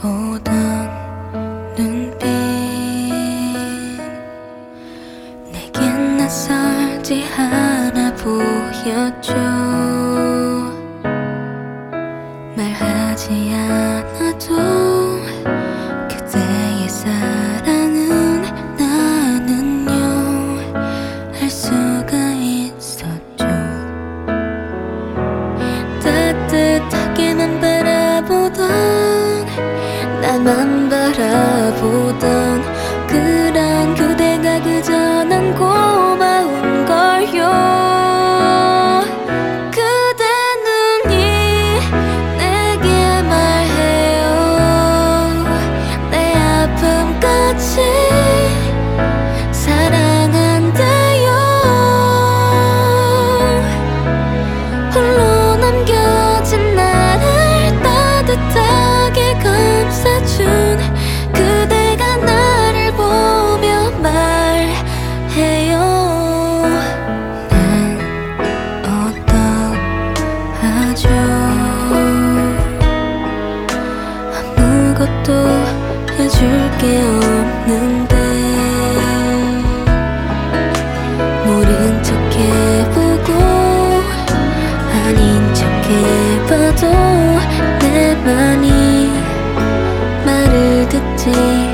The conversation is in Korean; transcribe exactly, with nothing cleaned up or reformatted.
보던 눈빛 내겐 낯설지 않아 보였죠. 말하지 않아도 그대의 사랑은 나는요 알 수가 있었죠. 따뜻하게만 바라보던 나만 바라보던 그런 그대가 그저 난 고마운 걸요. 사랑한대요. 홀로 남겨진 나를 따뜻하게 감싸준 그대가 나를 보며 말해요. 난 어떡하죠? 아무것도 해줄 게 없는데 모른 척 해보고 아닌 척 해봐도 내 맘이 말을 듣지